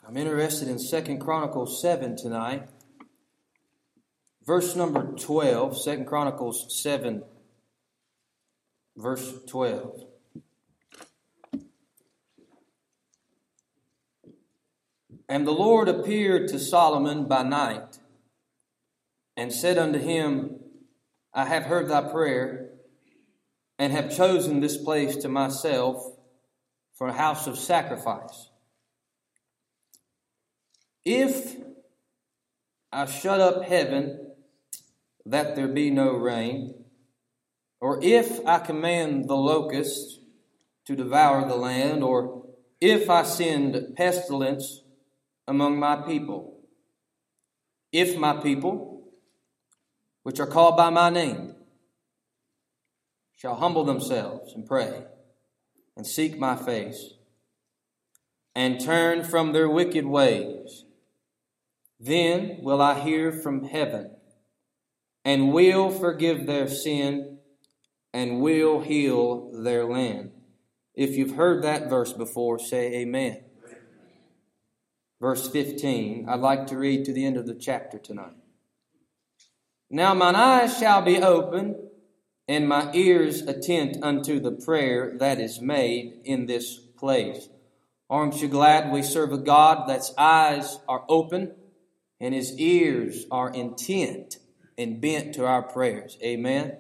I'm interested in 2 Chronicles 7 tonight. Verse number 12, 2 Chronicles 7, verse 12. And the Lord appeared to Solomon by night, and said unto him, I have heard thy prayer, and have chosen this place to myself for a house of sacrifice. If I shut up heaven, that there be no rain, or if I command the locusts to devour the land, or if I send pestilence among my people, if my people, which are called by my name, shall humble themselves and pray, and seek my face, and turn from their wicked ways, then will I hear from heaven, and will forgive their sin, and will heal their land. If you've heard that verse before, say amen. Verse 15, I'd like to read to the end of the chapter tonight. Now mine eyes shall be open, and my ears attent unto the prayer that is made in this place. Aren't you glad we serve a God that's eyes are open and his ears are intent and bent to our prayers? Amen.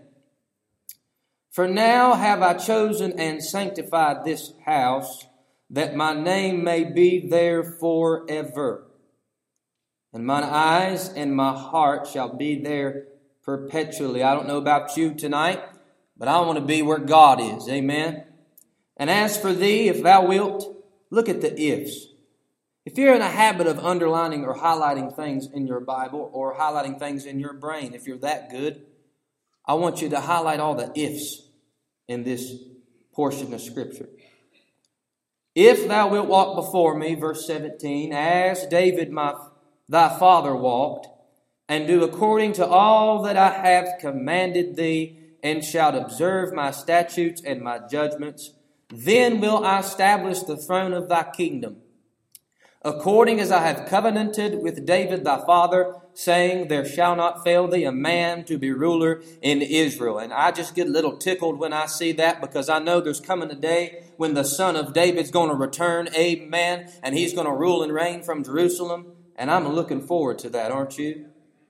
For now have I chosen and sanctified this house, that my name may be there forever. And mine eyes and my heart shall be there perpetually. I don't know about you tonight, but I want to be where God is. Amen. And as for thee, if thou wilt, look at the ifs. If you're in a habit of underlining or highlighting things in your Bible or highlighting things in your brain, if you're that good, I want you to highlight all the ifs in this portion of Scripture. If thou wilt walk before me, verse 17, as David thy father walked, and do according to all that I have commanded thee, and shalt observe my statutes and my judgments, then will I establish the throne of thy kingdom, according as I have covenanted with David thy father, saying, there shall not fail thee a man to be ruler in Israel. And I just get a little tickled when I see that, because I know there's coming a day when the son of David's going to return, amen, and he's going to rule and reign from Jerusalem. And I'm looking forward to that, aren't you?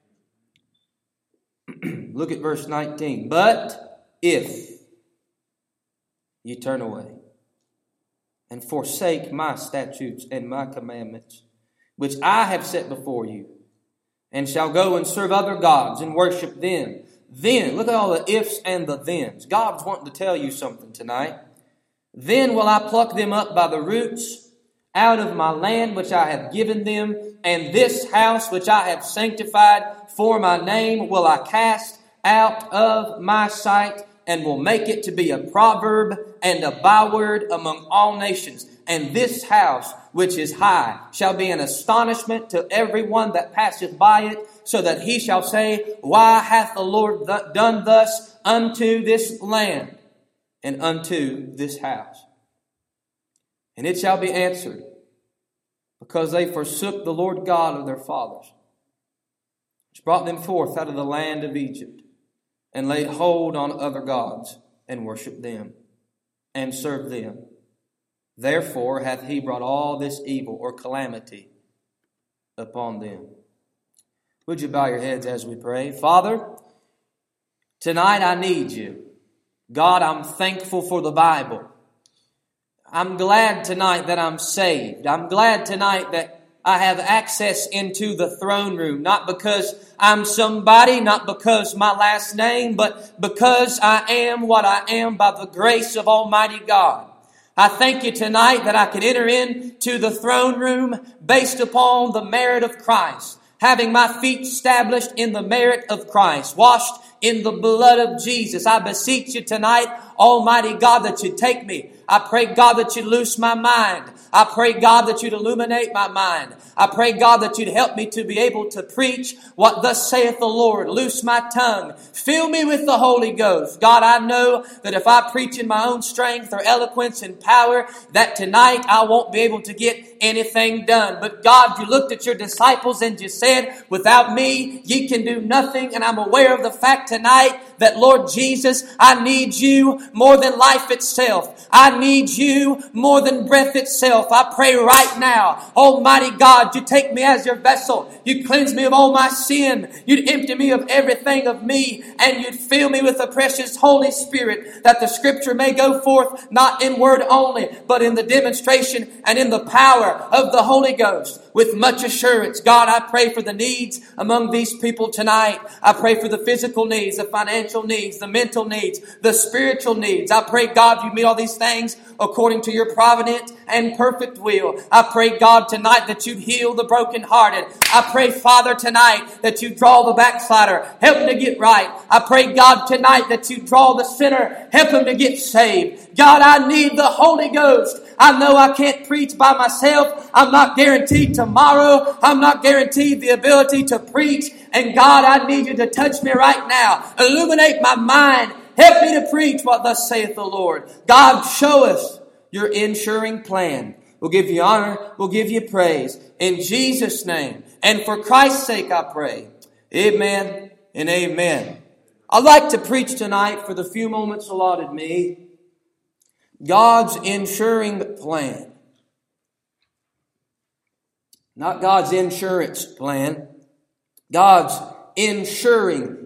Look at verse 19. But if ye turn away and forsake my statutes and my commandments, which I have set before you, and shall go and serve other gods and worship them, then, look at all the ifs and the thens. God's wanting to tell you something tonight. Then will I pluck them up by the roots out of my land which I have given them, and this house which I have sanctified for my name will I cast out of my sight, and will make it to be a proverb and a byword among all nations. And this house which is high shall be an astonishment to everyone that passeth by it, so that he shall say, why hath the Lord done thus unto this land and unto this house? And it shall be answered, because they forsook the Lord God of their fathers, which brought them forth out of the land of Egypt, and laid hold on other gods, and worshipped them, and served them. Therefore hath he brought all this evil or calamity upon them. Would you bow your heads as we pray? Father, tonight I need you. God, I'm thankful for the Bible. I'm glad tonight that I'm saved. I'm glad tonight that I have access into the throne room, not because I'm somebody, not because my last name, but because I am what I am by the grace of Almighty God. I thank you tonight that I can enter into the throne room based upon the merit of Christ, having my feet established in the merit of Christ, washed in the blood of Jesus. I beseech you tonight, Almighty God, that you take me I pray, God, that you'd loose my mind. I pray, God, that you'd illuminate my mind. I pray, God, that you'd help me to be able to preach what thus saith the Lord. Loose my tongue. Fill me with the Holy Ghost. God, I know that if I preach in my own strength or eloquence and power, that tonight I won't be able to get anything done. But God, you looked at your disciples and you said, without me, ye can do nothing. And I'm aware of the fact tonight that, Lord Jesus, I need you more than life itself. I need you more than breath itself. I pray right now, Almighty God, you take me as your vessel. You cleanse me of all my sin. You'd empty me of everything of me, and you'd fill me with the precious Holy Spirit, that the Scripture may go forth not in word only, but in the demonstration and in the power of the Holy Ghost with much assurance. God, I pray for the needs among these people tonight. I pray for the physical needs, the financial needs, the mental needs, the spiritual needs. I pray, God, you meet all these things according to your provident and perfect will. I pray, God, tonight that you'd heal the brokenhearted. I pray, Father, tonight that you draw the backslider. Help him to get right. I pray, God, tonight that you draw the sinner. Help him to get saved. God, I need the Holy Ghost. I know I can't preach by myself. I'm not guaranteed tomorrow. I'm not guaranteed the ability to preach. And God, I need you to touch me right now. Illuminate my mind. Help me to preach what thus saith the Lord. God, show us your ensuring plan. We'll give you honor. We'll give you praise. In Jesus' name. And for Christ's sake, I pray. Amen and amen. I'd like to preach tonight for the few moments allotted me. God's ensuring plan. Not God's insurance plan. God's ensuring,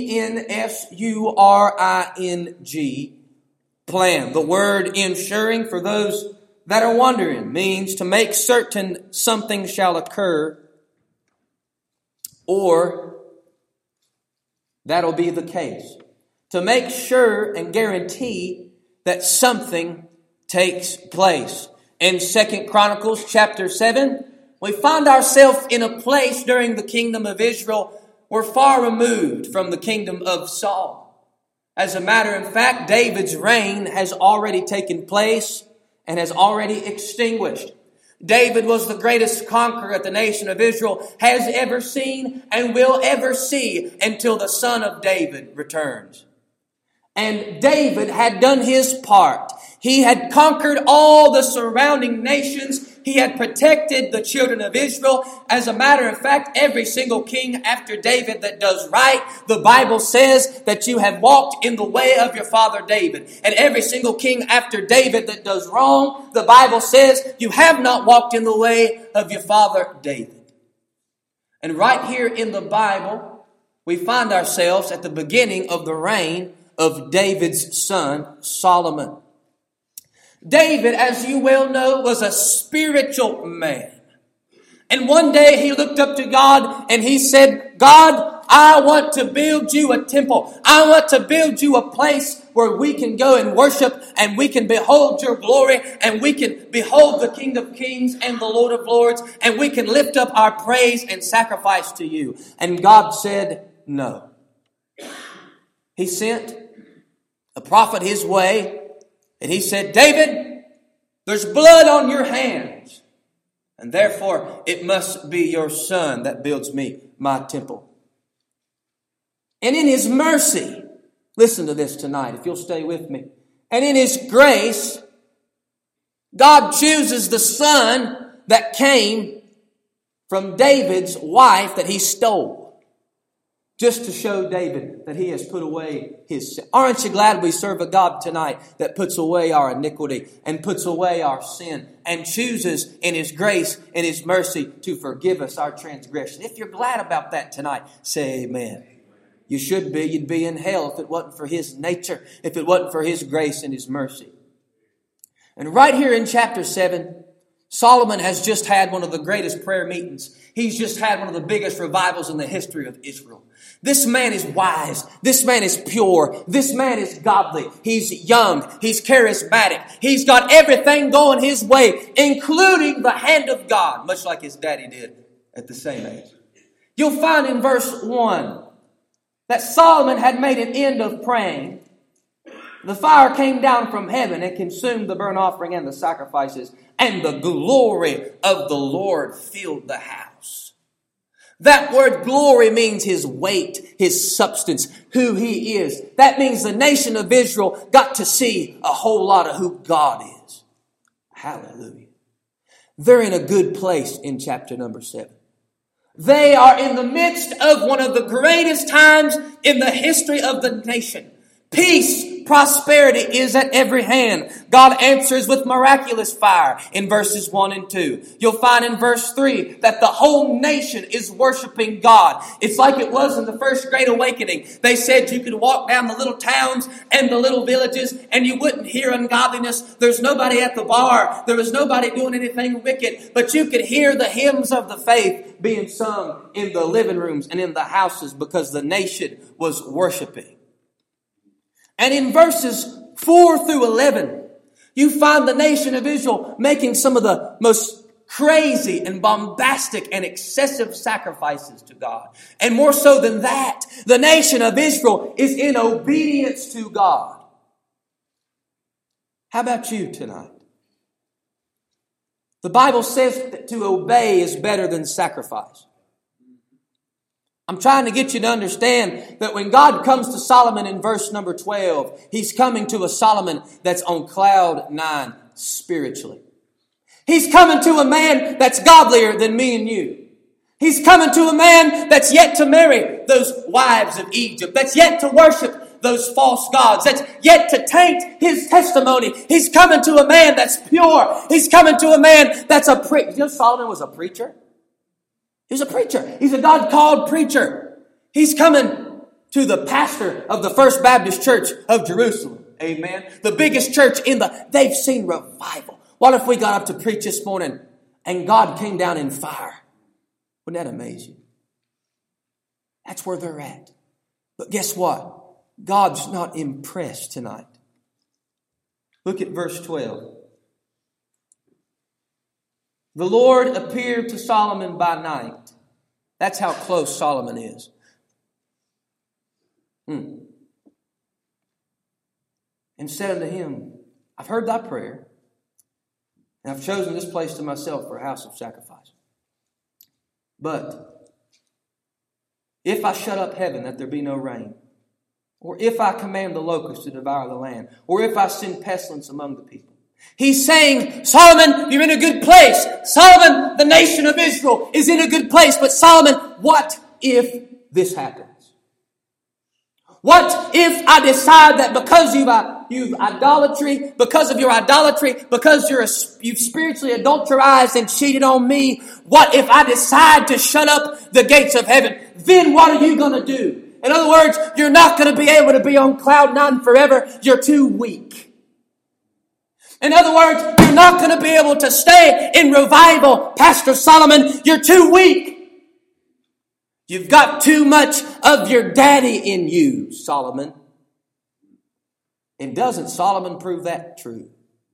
E-N-S-U-R-I-N-G, plan. The word ensuring, for those that are wondering, means to make certain something shall occur, or that'll be the case. To make sure and guarantee that something takes place. In 2 Chronicles chapter 7, we find ourselves in a place during the kingdom of Israel. We're far removed from the kingdom of Saul. As a matter of fact, David's reign has already taken place and has already extinguished. David was the greatest conqueror that the nation of Israel has ever seen and will ever see until the son of David returns. And David had done his part. He had conquered all the surrounding nations. He had protected the children of Israel. As a matter of fact, every single king after David that does right, the Bible says that you have walked in the way of your father David. And every single king after David that does wrong, the Bible says you have not walked in the way of your father David. And right here in the Bible, we find ourselves at the beginning of the reign of David's son, Solomon. David, as you well know, was a spiritual man. And one day he looked up to God and he said, God, I want to build you a temple. I want to build you a place where we can go and worship and we can behold your glory and we can behold the King of Kings and the Lord of Lords and we can lift up our praise and sacrifice to you. And God said, no. He sent a prophet his way, and he said, David, there's blood on your hands, and therefore it must be your son that builds me my temple. And in his mercy, listen to this tonight, if you'll stay with me, and in his grace, God chooses the son that came from David's wife that he stole. Just to show David that he has put away his sin. Aren't you glad we serve a God tonight that puts away our iniquity and puts away our sin and chooses in his grace and his mercy to forgive us our transgression? If you're glad about that tonight, say amen. You should be. You'd be in hell if it wasn't for his nature, if it wasn't for his grace and his mercy. And right here in chapter 7, Solomon has just had one of the greatest prayer meetings. He's just had one of the biggest revivals in the history of Israel. This man is wise. This man is pure. This man is godly. He's young. He's charismatic. He's got everything going his way, including the hand of God, much like his daddy did at the same age. You'll find in verse 1 that Solomon had made an end of praying. The fire came down from heaven and consumed the burnt offering and the sacrifices, and the glory of the Lord filled the house. That word glory means His weight, His substance, who He is. That means the nation of Israel got to see a whole lot of who God is. Hallelujah. They're in a good place in chapter number 7. They are in the midst of one of the greatest times in the history of the nation. Peace, prosperity is at every hand. God answers with miraculous fire in verses 1 and 2. You'll find in verse 3 that the whole nation is worshiping God. It's like it was in the first Great Awakening. They said you could walk down the little towns and the little villages and you wouldn't hear ungodliness. There's nobody at the bar. There was nobody doing anything wicked. But you could hear the hymns of the faith being sung in the living rooms and in the houses because the nation was worshiping. And in verses 4 through 11, you find the nation of Israel making some of the most crazy and bombastic and excessive sacrifices to God. And more so than that, the nation of Israel is in obedience to God. How about you tonight? The Bible says that to obey is better than sacrifice. I'm trying to get you to understand that when God comes to Solomon in verse number 12, He's coming to a Solomon that's on cloud 9 spiritually. He's coming to a man that's godlier than me and you. He's coming to a man that's yet to marry those wives of Egypt, that's yet to worship those false gods, that's yet to taint his testimony. He's coming to a man that's pure. He's coming to a man that's a preacher. You know Solomon was a preacher? He's a preacher. He's a God-called preacher. He's coming to the pastor of the First Baptist Church of Jerusalem. Amen. The biggest church they've seen revival. What if we got up to preach this morning and God came down in fire? Wouldn't that amaze you? That's where they're at. But guess what? God's not impressed tonight. Look at verse 12. The Lord appeared to Solomon by night. That's how close Solomon is. And said unto him, I've heard thy prayer, and I've chosen this place to myself for a house of sacrifice. But if I shut up heaven that there be no rain, or if I command the locusts to devour the land, or if I send pestilence among the people. He's saying, Solomon, you're in a good place. Solomon, the nation of Israel, is in a good place. But Solomon, what if this happens? What if I decide that because you've idolatry, because of your idolatry, because you've spiritually adulterized and cheated on me, what if I decide to shut up the gates of heaven? Then what are you going to do? In other words, you're not going to be able to be on cloud 9 forever. You're too weak. In other words, you're not going to be able to stay in revival, Pastor Solomon. You're too weak. You've got too much of your daddy in you, Solomon. And doesn't Solomon prove that true?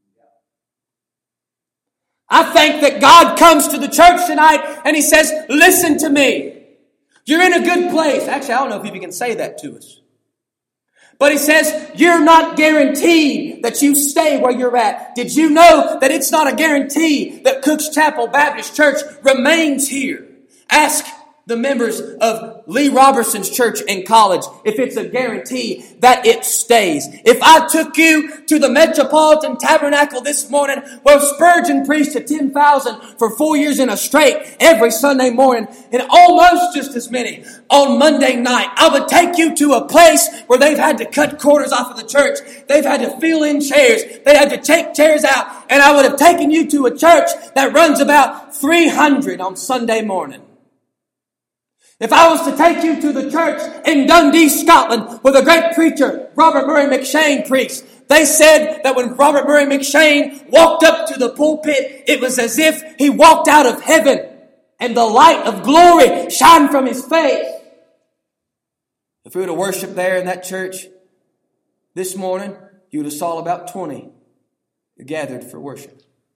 I think that God comes to the church tonight and He says, listen to me. You're in a good place. Actually, I don't know if He can say that to us. But He says, you're not guaranteed that you stay where you're at. Did you know that it's not a guarantee that Cooks Chapel Baptist Church remains here? Ask the members of Lee Robertson's church in college if it's a guarantee that it stays. If I took you to the Metropolitan Tabernacle this morning where Spurgeon preached to 10,000 for 4 years in a straight every Sunday morning and almost just as many on Monday night, I would take you to a place where they've had to cut quarters off of the church. They've had to fill in chairs. They had to take chairs out. And I would have taken you to a church that runs about 300 on Sunday morning. If I was to take you to the church in Dundee, Scotland, where the great preacher Robert Murray McCheyne preached, they said that when Robert Murray McCheyne walked up to the pulpit, it was as if he walked out of heaven and the light of glory shined from his face. If we were to worship there in that church this morning, you would have saw about 20 gathered for worship.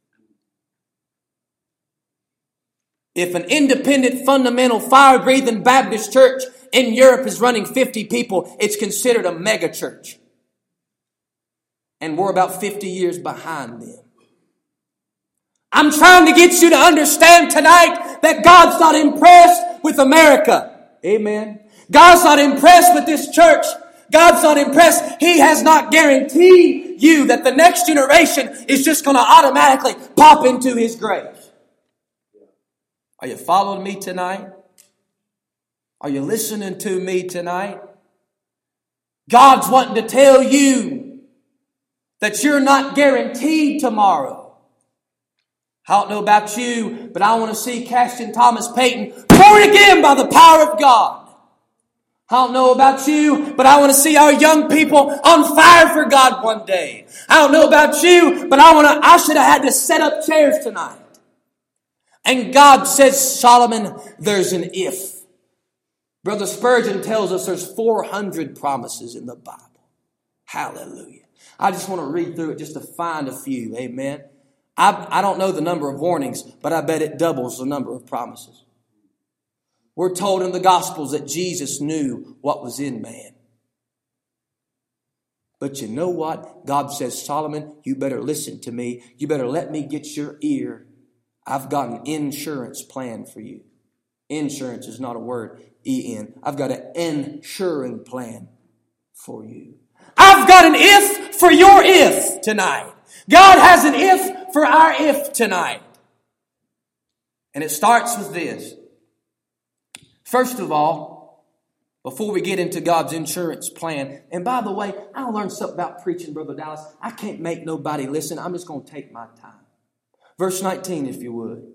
If an independent, fundamental, fire-breathing Baptist church in Europe is running 50 people, it's considered a mega church. and we're about 50 years behind them. I'm trying to get you to understand tonight that God's not impressed with America. Amen. God's not impressed with this church. God's not impressed. He has not guaranteed you that the next generation is just going to automatically pop into His grace. Are you following me tonight? Are you listening to me tonight? God's wanting to tell you that you're not guaranteed tomorrow. I don't know about you, but I want to see Caston Thomas Payton born again by the power of God. I don't know about you, but I want to see our young people on fire for God one day. I don't know about you, but I should have had to set up chairs tonight. And God says, Solomon, there's an if. Brother Spurgeon tells us there's 400 promises in the Bible. Hallelujah. I just want to read through it just to find a few. Amen. I don't know the number of warnings, but I bet it doubles the number of promises. We're told in the Gospels that Jesus knew what was in man. But you know what? God says, Solomon, you better listen to me. You better let me get your ear. I've got an insurance plan for you. Insurance is not a word, E-N. I've got an insuring plan for you. I've got an if for your if tonight. God has an if for our if tonight. And it starts with this. First of all, before we get into God's insurance plan, and by the way, I learned something about preaching, Brother Dallas. I can't make nobody listen. I'm just going to take my time. Verse 19, if you would.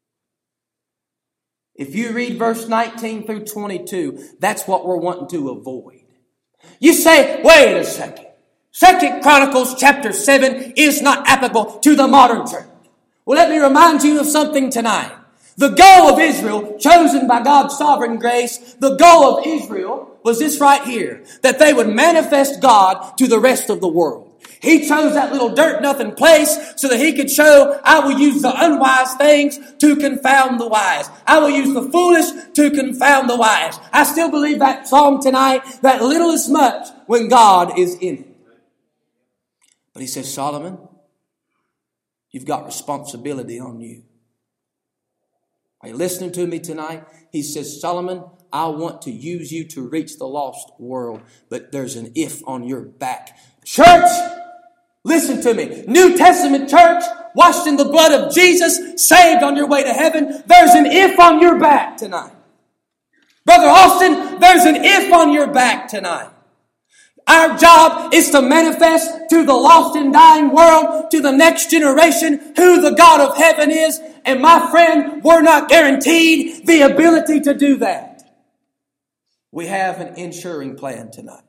If you read verse 19 through 22, that's what we're wanting to avoid. You say, wait a second. 2 Chronicles chapter 7 is not applicable to the modern church. Well, let me remind you of something tonight. The goal of Israel, chosen by God's sovereign grace, the goal of Israel was this right here, that they would manifest God to the rest of the world. He chose that little dirt-nothing place so that He could show, I will use the unwise things to confound the wise. I will use the foolish to confound the wise. I still believe that song tonight, that little is much when God is in it. But He says, Solomon, you've got responsibility on you. Are you listening to me tonight? He says, Solomon, I want to use you to reach the lost world, but there's an if on your back. Church, listen to me. New Testament church, washed in the blood of Jesus, saved on your way to heaven. There's an if on your back tonight. Brother Austin, there's an if on your back tonight. Our job is to manifest to the lost and dying world, to the next generation, who the God of heaven is. And my friend, we're not guaranteed the ability to do that. We have an insuring plan tonight.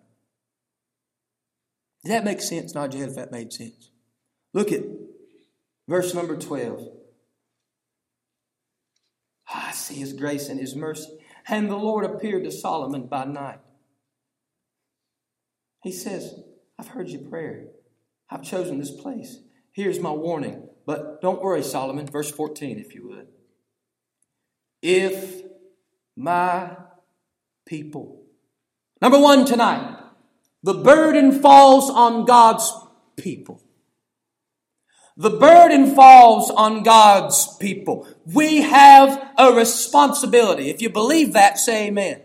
Did that make sense? Nod your head if that made sense. Look at verse number 12. I see His grace and His mercy. And the Lord appeared to Solomon by night. He says, I've heard your prayer. I've chosen this place. Here's my warning. But don't worry, Solomon. Verse 14, if you would. If my people. Number one tonight. The burden falls on God's people. The burden falls on God's people. We have a responsibility. If you believe that, say amen.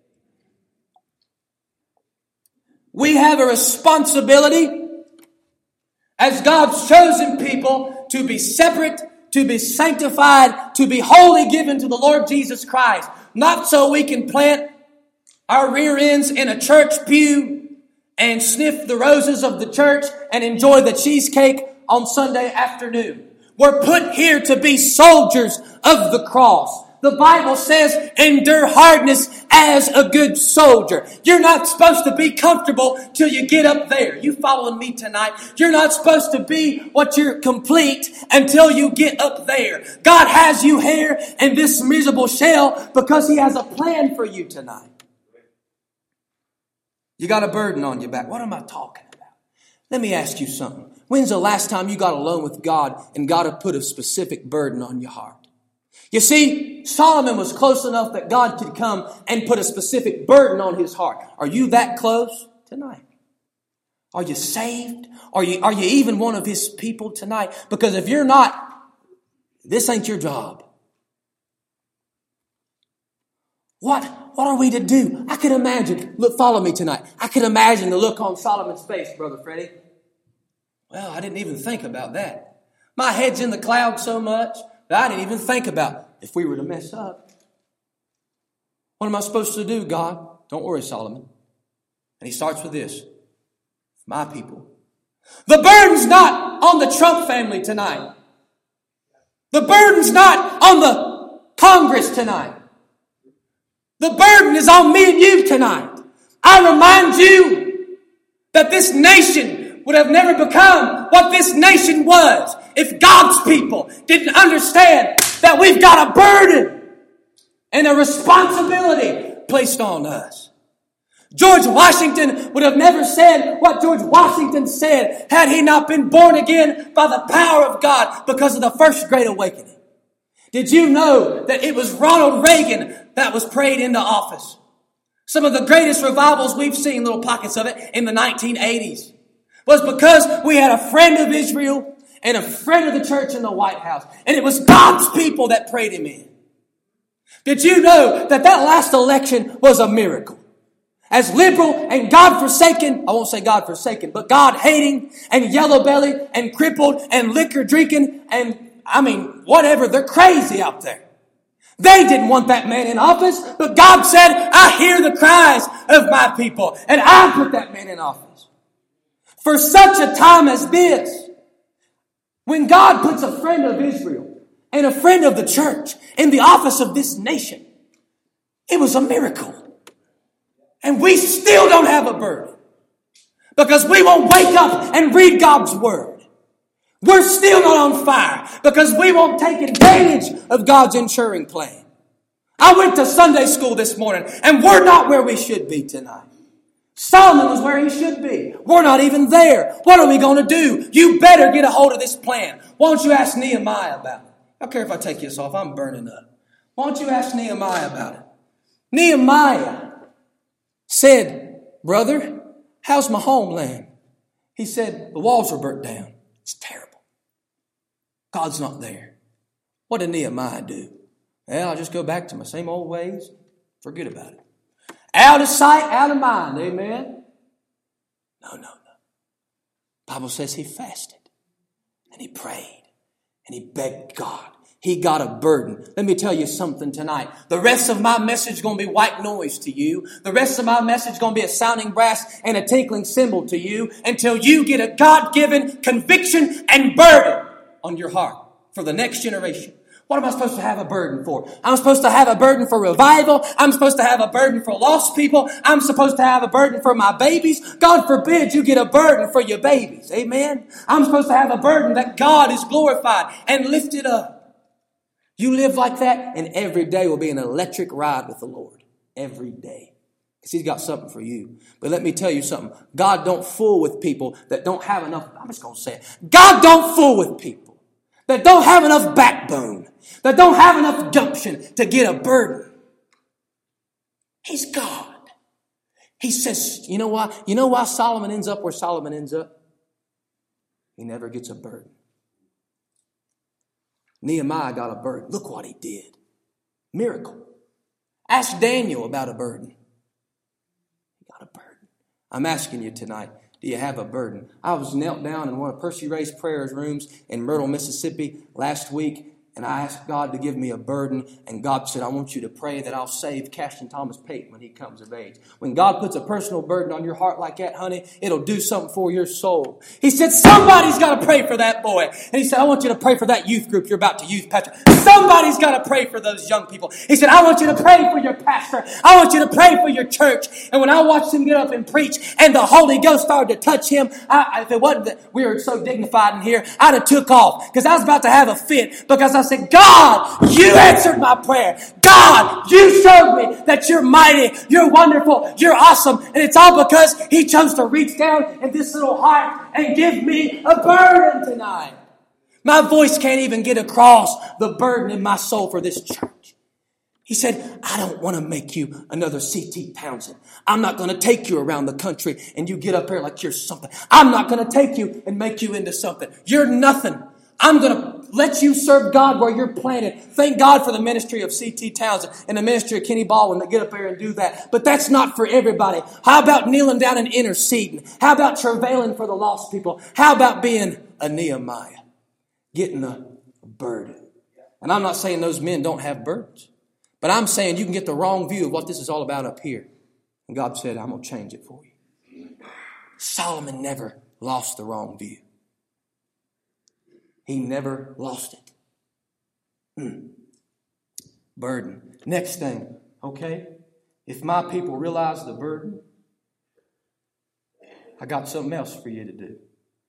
We have a responsibility as God's chosen people to be separate, to be sanctified, to be wholly given to the Lord Jesus Christ. Not so we can plant our rear ends in a church pew and sniff the roses of the church and enjoy the cheesecake on Sunday afternoon. We're put here to be soldiers of the cross. The Bible says, endure hardness as a good soldier. You're not supposed to be comfortable till you get up there. You following me tonight? You're not supposed to be what you're complete until you get up there. God has you here in this miserable shell because He has a plan for you tonight. You got a burden on your back. What am I talking about? Let me ask you something. When's the last time you got alone with God and God had put a specific burden on your heart? You see, Solomon was close enough that God could come and put a specific burden on his heart. Are you that close tonight? Are you saved? Are you even one of His people tonight? Because if you're not, this ain't your job. What are we to do? I can imagine. Look, follow me tonight. I can imagine the look on Solomon's face, Brother Freddie. Well, I didn't even think about that. My head's in the clouds so much that I didn't even think about if we were to mess up. What am I supposed to do, God? Don't worry, Solomon. And he starts with this. My people. The burden's not on the Trump family tonight. The burden's not on the Congress tonight. The burden is on me and you tonight. I remind you that this nation would have never become what this nation was if God's people didn't understand that we've got a burden and a responsibility placed on us. George Washington would have never said what George Washington said had he not been born again by the power of God because of the First Great Awakening. Did you know that it was Ronald Reagan that was prayed into office? Some of the greatest revivals we've seen, little pockets of it, in the 1980s was because we had a friend of Israel and a friend of the church in the White House. And it was God's people that prayed him in. Did you know that last election was a miracle? As liberal and God-forsaken, I won't say God-forsaken, but God-hating and yellow-bellied and crippled and liquor-drinking and, whatever, they're crazy out there. They didn't want that man in office, but God said, I hear the cries of my people, and I put that man in office. For such a time as this, when God puts a friend of Israel and a friend of the church in the office of this nation, it was a miracle. And we still don't have a burden because we won't wake up and read God's word. We're still not on fire because we won't take advantage of God's ensuring plan. I went to Sunday school this morning and we're not where we should be tonight. Solomon was where he should be. We're not even there. What are we going to do? You better get a hold of this plan. Why don't you ask Nehemiah about it? I don't care if I take this off. I'm burning up. Why don't you ask Nehemiah about it? Nehemiah said, brother, how's my homeland? He said, the walls are burnt down. It's terrible. God's not there. What did Nehemiah do? Well, I'll just go back to my same old ways. Forget about it. Out of sight, out of mind. Amen? No. Bible says he fasted and he prayed and he begged God. He got a burden. Let me tell you something tonight. The rest of my message is going to be white noise to you. The rest of my message is going to be a sounding brass and a tinkling cymbal to you until you get a God-given conviction and burden on your heart for the next generation. What am I supposed to have a burden for? I'm supposed to have a burden for revival. I'm supposed to have a burden for lost people. I'm supposed to have a burden for my babies. God forbid you get a burden for your babies. Amen? I'm supposed to have a burden that God is glorified and lifted up. You live like that, and every day will be an electric ride with the Lord. Every day. Because He's got something for you. But let me tell you something. God don't fool with people that don't have enough. I'm just going to say it. God don't fool with people that don't have enough backbone, that don't have enough gumption to get a burden. He's God. He says, you know why? You know why Solomon ends up where Solomon ends up? He never gets a burden. Nehemiah got a burden. Look what he did. Miracle. Ask Daniel about a burden. He got a burden. I'm asking you tonight, do you have a burden? I was knelt down in one of Percy Ray's prayers rooms in Myrtle, Mississippi last week, and I asked God to give me a burden, and God said, I want you to pray that I'll save Cashton Thomas Pate when he comes of age. When God puts a personal burden on your heart like that, honey, it'll do something for your soul. He said, somebody's got to pray for that boy. And he said, I want you to pray for that youth group you're about to youth pastor. Somebody's got to pray for those young people. He said, I want you to pray for your pastor. I want you to pray for your church. And when I watched him get up and preach, and the Holy Ghost started to touch him, if it wasn't that we were so dignified in here, I'd have took off. Because I was about to have a fit. Because I said, God, you answered my prayer. God, you showed me that you're mighty, you're wonderful, you're awesome. And it's all because He chose to reach down in this little heart and give me a burden tonight. My voice can't even get across the burden in my soul for this church. He said, I don't want to make you another C.T. Townsend. I'm not going to take you around the country and you get up there like you're something. I'm not going to take you and make you into something. You're nothing. I'm going to let you serve God where you're planted. Thank God for the ministry of C.T. Townsend and the ministry of Kenny Baldwin that get up there and do that. But that's not for everybody. How about kneeling down and interceding? How about travailing for the lost people? How about being a Nehemiah? Getting a burden. And I'm not saying those men don't have burdens. But I'm saying you can get the wrong view of what this is all about up here. And God said, I'm going to change it for you. Solomon never lost the wrong view. He never lost it. Burden. Next thing, okay? If my people realize the burden, I got something else for you to do.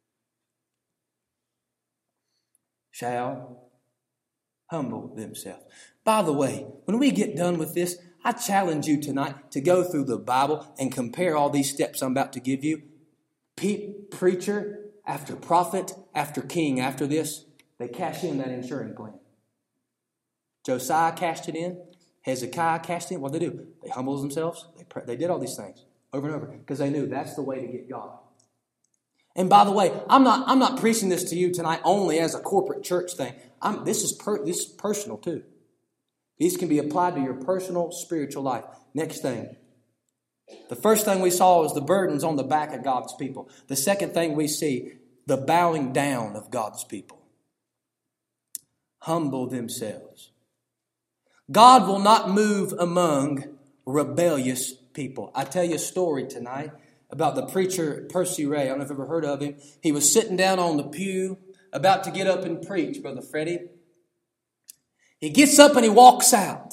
Shall humble themselves. By the way, when we get done with this, I challenge you tonight to go through the Bible and compare all these steps I'm about to give you. Preacher after prophet after king after this, they cash in that insurance plan. Josiah cashed it in. Hezekiah cashed it in. What did they do? They humbled themselves. They did all these things over and over because they knew that's the way to get God. And by the way, I'm not preaching this to you tonight only as a corporate church thing. This is personal too. These can be applied to your personal spiritual life. Next thing. The first thing we saw was the burdens on the back of God's people. The second thing we see, the bowing down of God's people. Humble themselves. God will not move among rebellious people. I tell you a story tonight about the preacher Percy Ray. I don't know if you've ever heard of him. He was sitting down on the pew about to get up and preach, Brother Freddie. He gets up and he walks out.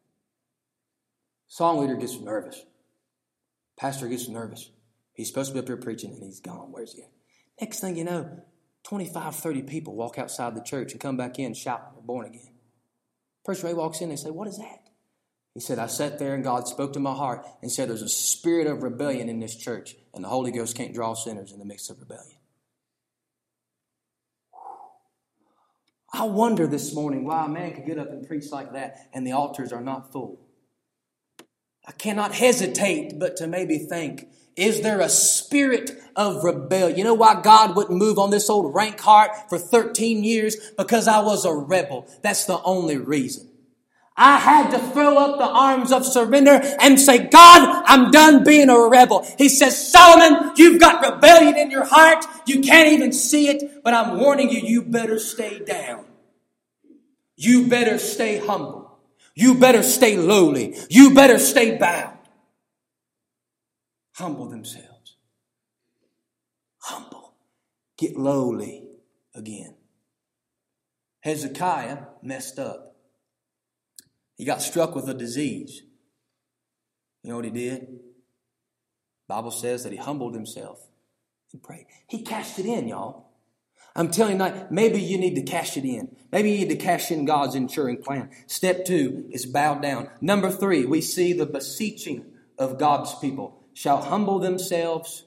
Song leader gets nervous. Pastor gets nervous. He's supposed to be up here preaching and he's gone. Where's he at? Next thing you know, 25, 30 people walk outside the church and come back in shouting, they're born again. Percy Ray walks in and they say, what is that? He said, I sat there and God spoke to my heart and said there's a spirit of rebellion in this church and the Holy Ghost can't draw sinners in the midst of rebellion. I wonder this morning why a man could get up and preach like that and the altars are not full. I cannot hesitate but to maybe think, is there a spirit of rebellion? You know why God wouldn't move on this old rank heart for 13 years? Because I was a rebel. That's the only reason. I had to throw up the arms of surrender and say, God, I'm done being a rebel. He says, Solomon, you've got rebellion in your heart. You can't even see it, but I'm warning you, you better stay down. You better stay humble. You better stay lowly. You better stay bound. Humble themselves. Humble. Get lowly again. Hezekiah messed up. He got struck with a disease. You know what he did? The Bible says that he humbled himself and prayed. He cashed it in, y'all. I'm telling you tonight, maybe you need to cash it in. Maybe you need to cash in God's insuring plan. Step 2 is bow down. Number 3, we see the beseeching of God's people shall humble themselves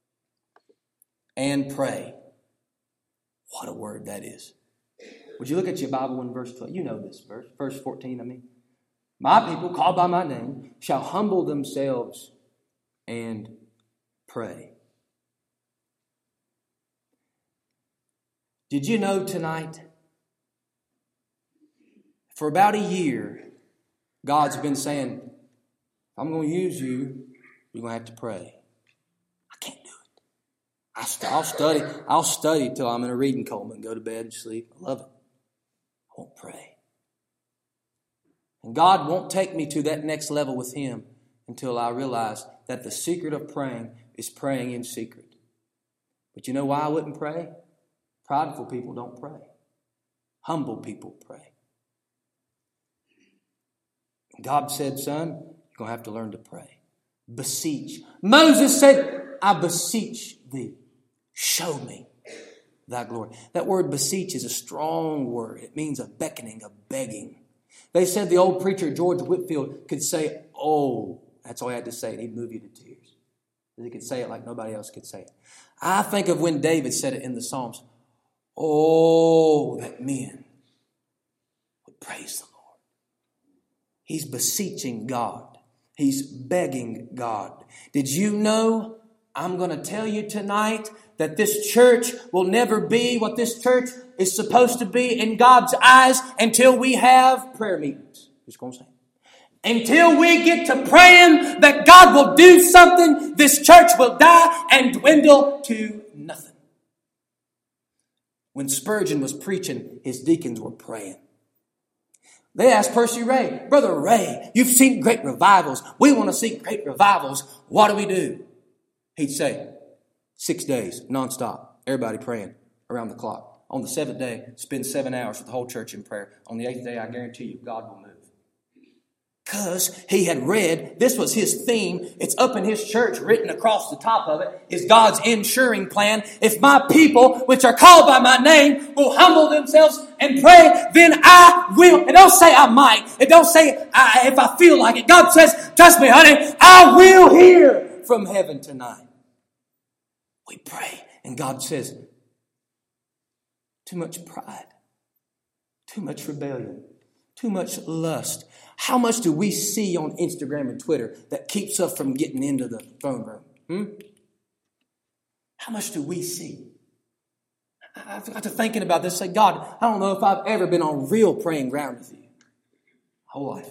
and pray. What a word that is. Would you look at your Bible in verse 12? You know this verse. Verse 14, I mean. My people called by my name shall humble themselves and pray. Did you know tonight, for about a year, God's been saying, if I'm going to use you, you're going to have to pray. I can't do it. I'll study till I'm in a reading coma and go to bed and sleep. I love it. I won't pray. And God won't take me to that next level with Him until I realize that the secret of praying is praying in secret. But you know why I wouldn't pray? Prideful people don't pray. Humble people pray. God said, son, you're going to have to learn to pray. Beseech. Moses said, I beseech thee. Show me thy glory. That word beseech is a strong word. It means a beckoning, a begging. They said the old preacher George Whitefield could say, oh, that's all he had to say. And he'd move you to tears. He could say it like nobody else could say it. I think of when David said it in the Psalms. Oh, that men would praise the Lord. He's beseeching God. He's begging God. Did you know? I'm going to tell you tonight that this church will never be what this church is supposed to be in God's eyes until we have prayer meetings. Just going to say. Until we get to praying that God will do something, this church will die and dwindle to nothing. When Spurgeon was preaching, his deacons were praying. They asked Percy Ray, Brother Ray, you've seen great revivals. We want to see great revivals. What do? He'd say, 6 days, nonstop. Everybody praying around the clock. On the 7th day, spend 7 hours with the whole church in prayer. On the 8th day, I guarantee you, God will move. Because he had read, this was his theme. It's up in his church, written across the top of it, is God's ensuring plan. If my people, which are called by my name, will humble themselves and pray, then I will. It don't say I might. It don't say if I feel like it. God says, trust me, honey, I will hear from heaven tonight. We pray, and God says, too much pride, too much rebellion, too much lust. How much do we see on Instagram and Twitter that keeps us from getting into the throne room? How much do we see? I got to thinking about this. Say, God, I don't know if I've ever been on real praying ground with you. Whole life.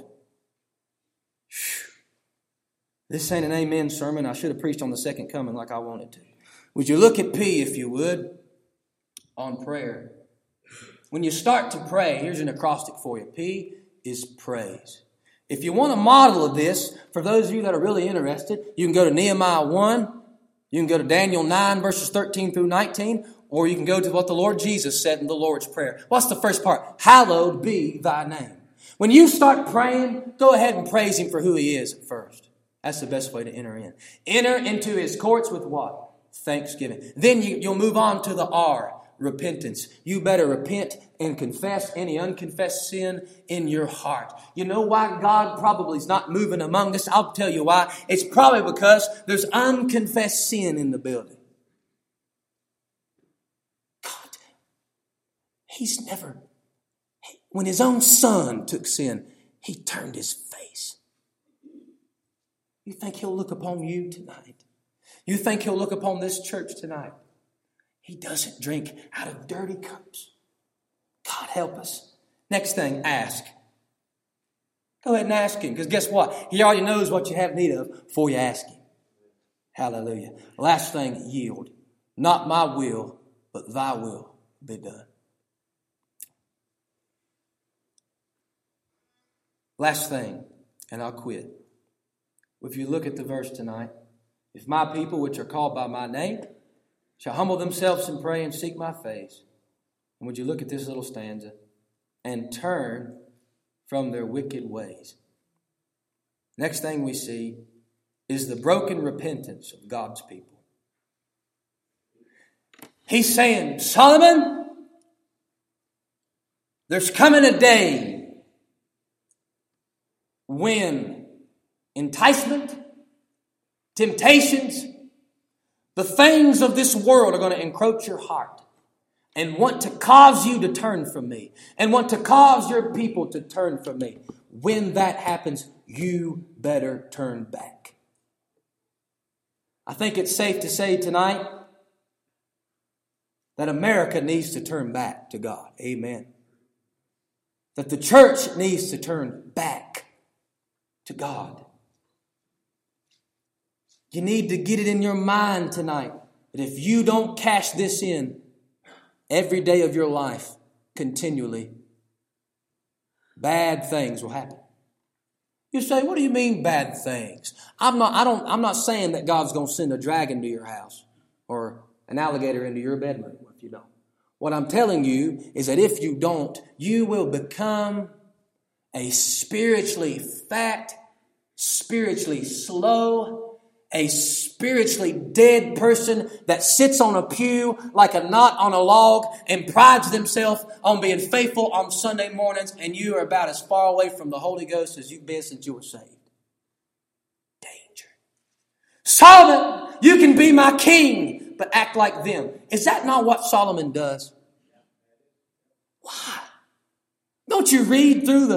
This ain't an amen sermon. I should have preached on the second coming like I wanted to. Would you look at P, if you would, on prayer? When you start to pray, here's an acrostic for you. P is praise. If you want a model of this, for those of you that are really interested, you can go to Nehemiah 1, you can go to Daniel 9, verses 13 through 19, or you can go to what the Lord Jesus said in the Lord's Prayer. What's the first part? Hallowed be thy name. When you start praying, go ahead and praise Him for who He is first. That's the best way to enter in. Enter into His courts with what? Thanksgiving. Then you'll move on to the R, repentance. You better repent and confess any unconfessed sin in your heart. You know why God probably is not moving among us? I'll tell you why. It's probably because there's unconfessed sin in the building. God, He's never, when His own Son took sin, He turned His face. You think He'll look upon you tonight? You think He'll look upon this church tonight? He doesn't drink out of dirty cups. God help us. Next thing, ask. Go ahead and ask Him. Because guess what? He already knows what you have need of before you ask Him. Hallelujah. Last thing, yield. Not my will, but thy will be done. Last thing, and I'll quit. If you look at the verse tonight, if my people which are called by my name shall humble themselves and pray and seek my face. And would you look at this little stanza? And turn from their wicked ways. Next thing we see is the broken repentance of God's people. He's saying, Solomon, there's coming a day when enticement, temptations, the things of this world are going to encroach your heart and want to cause you to turn from me and want to cause your people to turn from me. When that happens, you better turn back. I think it's safe to say tonight that America needs to turn back to God. Amen. That the church needs to turn back to God. You need to get it in your mind tonight that if you don't cash this in every day of your life continually, bad things will happen. You say, what do you mean bad things? I'm not saying that God's going to send a dragon to your house or an alligator into your bedroom if you don't. What I'm telling you is that if you don't, you will become a spiritually fat, spiritually slow, a spiritually dead person that sits on a pew like a knot on a log and prides themselves on being faithful on Sunday mornings, and you are about as far away from the Holy Ghost as you've been since you were saved. Danger. Solomon, you can be my king, but act like them. Is that not what Solomon does? Why? Don't you read through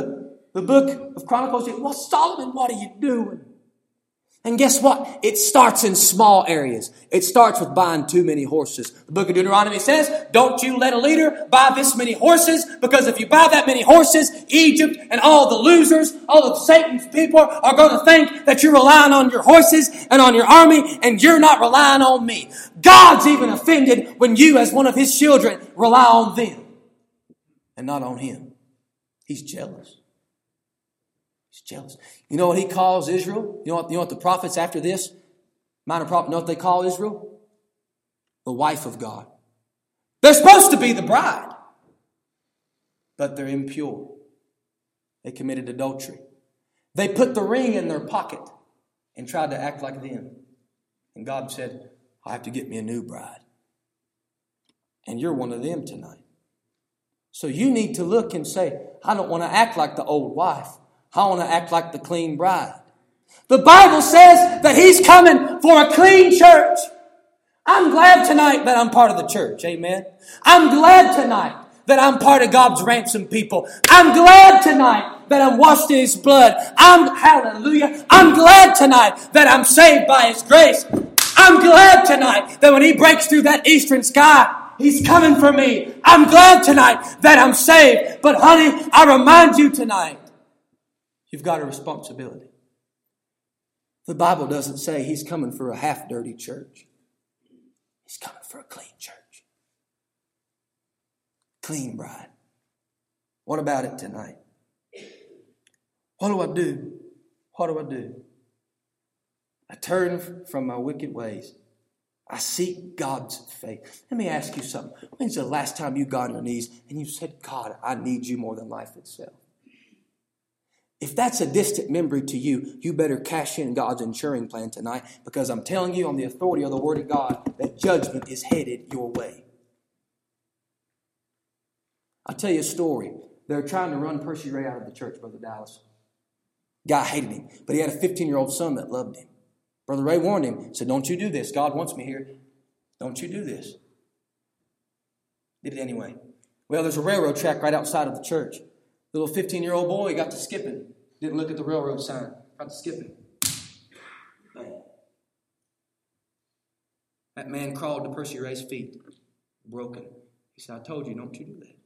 The book of Chronicles says, well, Solomon, what are you doing? And guess what? It starts in small areas. It starts with buying too many horses. The book of Deuteronomy says, don't you let a leader buy this many horses, because if you buy that many horses, Egypt and all the losers, all of Satan's people are going to think that you're relying on your horses and on your army, and you're not relying on me. God's even offended when you, as one of his children, rely on them and not on him. He's jealous. He's jealous. You know what he calls Israel? You know what the prophets after this, minor prophet, you know what they call Israel? The wife of God. They're supposed to be the bride, but they're impure. They committed adultery. They put the ring in their pocket and tried to act like them. And God said, I have to get me a new bride. And you're one of them tonight. So you need to look and say, I don't want to act like the old wife. I want to act like the clean bride. The Bible says that he's coming for a clean church. I'm glad tonight that I'm part of the church. Amen. I'm glad tonight that I'm part of God's ransomed people. I'm glad tonight that I'm washed in his blood. Hallelujah. I'm glad tonight that I'm saved by his grace. I'm glad tonight that when he breaks through that eastern sky, he's coming for me. I'm glad tonight that I'm saved. But honey, I remind you tonight, you've got a responsibility. The Bible doesn't say he's coming for a half-dirty church. He's coming for a clean church. Clean bride. What about it tonight? What do I do? What do I do? I turn from my wicked ways. I seek God's faith. Let me ask you something. When's the last time you got on your knees and you said, God, I need you more than life itself? If that's a distant memory to you, you better cash in God's insuring plan tonight, because I'm telling you on the authority of the Word of God that judgment is headed your way. I'll tell you a story. They're trying to run Percy Ray out of the church, Brother Dallas. Guy hated him, but he had a 15-year-old son that loved him. Brother Ray warned him, said, don't you do this. God wants me here. Don't you do this. Did it anyway. Well, there's a railroad track right outside of the church. Little 15-year-old boy got to skipping. Didn't look at the railroad sign. Got to skipping. Bang. That man crawled to Percy Ray's feet. Broken. He said, I told you, don't you do that.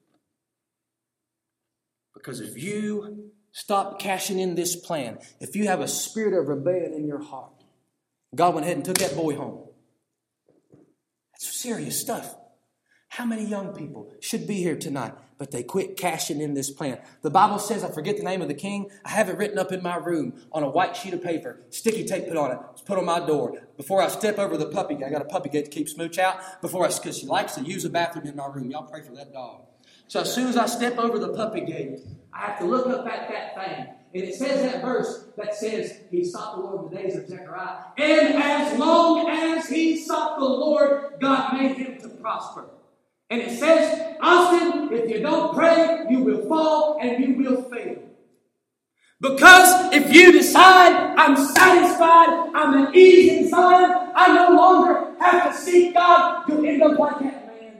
Because if you stop cashing in this plan, if you have a spirit of rebellion in your heart, God went ahead and took that boy home. That's serious stuff. How many young people should be here tonight, but they quit cashing in this plan? The Bible says, I forget the name of the king. I have it written up in my room on a white sheet of paper, sticky tape put on it. It's put on my door. Before I step over the puppy gate, I got a puppy gate to keep Smooch out. Because she likes to use the bathroom in my room. Y'all pray for that dog. So as soon as I step over the puppy gate, I have to look up at that thing. And it says that verse that says, he sought the Lord in the days of Zechariah. And as long as he sought the Lord, God made him to prosper. And it says, Austin, if you don't pray, you will fall and you will fail. Because if you decide, I'm satisfied, I'm at ease inside, I no longer have to seek God, you'll end up like that man.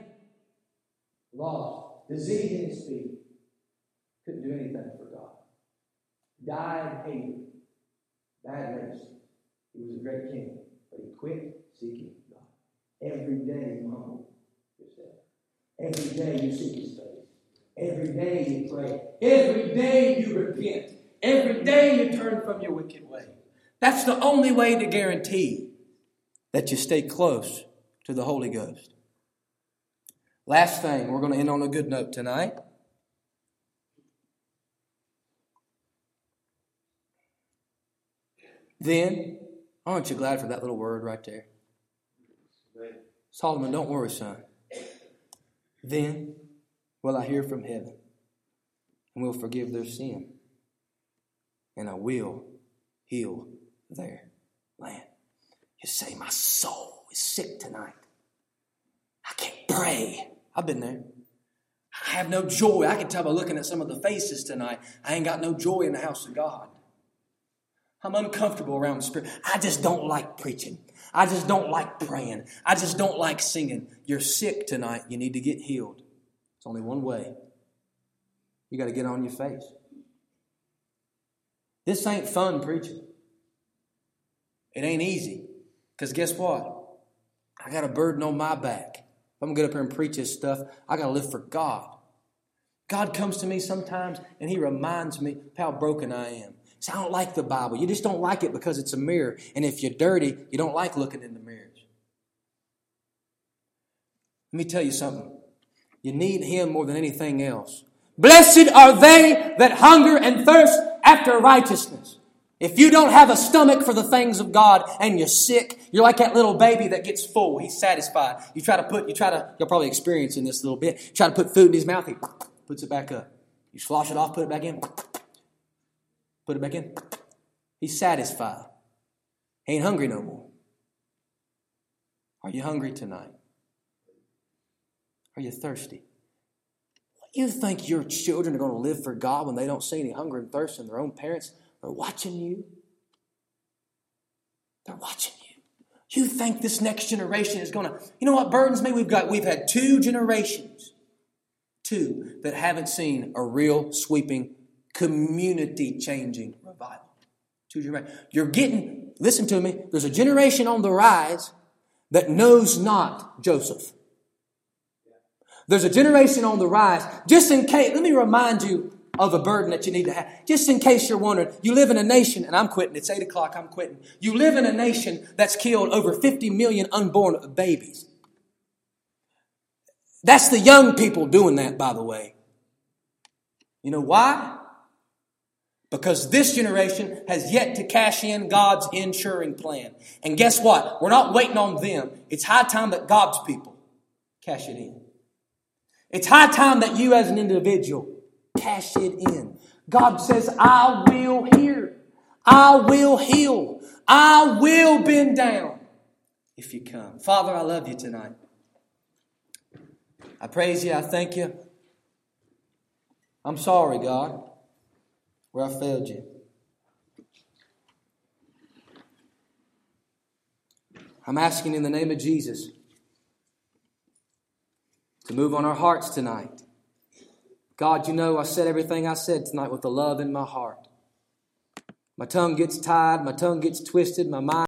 Lost, disease in his feet. Couldn't do anything for God. Died hated. Bad news. He was a great king, but he quit seeking God. Every day you humble yourself. Every day you seek his face. Every day you pray. Every day you repent. Every day you turn from your wicked way. That's the only way to guarantee that you stay close to the Holy Ghost. Last thing, we're going to end on a good note tonight. Then, aren't you glad for that little word right there? Solomon, don't worry, son. Then will I hear from heaven and will forgive their sin, and I will heal their land. You say, my soul is sick tonight. I can't pray. I've been there. I have no joy. I can tell by looking at some of the faces tonight, I ain't got no joy in the house of God. I'm uncomfortable around the Spirit. I just don't like preaching. I just don't like praying. I just don't like singing. You're sick tonight. You need to get healed. It's only one way. You got to get on your face. This ain't fun preaching. It ain't easy. Because guess what? I got a burden on my back. If I'm going to get up here and preach this stuff, I got to live for God. God comes to me sometimes and He reminds me how broken I am. So I don't like the Bible. You just don't like it because it's a mirror. And if you're dirty, you don't like looking in the mirrors. Let me tell you something. You need Him more than anything else. Blessed are they that hunger and thirst after righteousness. If you don't have a stomach for the things of God and you're sick, you're like that little baby that gets full. He's satisfied. You'll probably experience in this a little bit. You try to put food in his mouth, he puts it back up. You slosh it off, put it back in. Put it back in. He's satisfied. He ain't hungry no more. Are you hungry tonight? Are you thirsty? You think your children are going to live for God when they don't see any hunger and thirst in their own parents? They're watching you. They're watching you. You think this next generation is going to... You know what burdens me? We've had 2 generations. 2 that haven't seen a real sweeping, community-changing revival. 2 generations. Listen to me, there's a generation on the rise that knows not Joseph. There's a generation on the rise. Just in case, let me remind you of a burden that you need to have. Just in case you're wondering, you live in a nation, and I'm quitting, it's 8 o'clock, I'm quitting. You live in a nation that's killed over 50 million unborn babies. That's the young people doing that, by the way. You know why? Because this generation has yet to cash in God's insuring plan. And guess what? We're not waiting on them. It's high time that God's people cash it in. It's high time that you as an individual cash it in. God says, I will hear. I will heal. I will bend down if you come. Father, I love you tonight. I praise you. I thank you. I'm sorry, God, where I failed you. I'm asking in the name of Jesus to move on our hearts tonight. God, you know I said everything I said tonight with the love in my heart. My tongue gets tied, my tongue gets twisted, my mind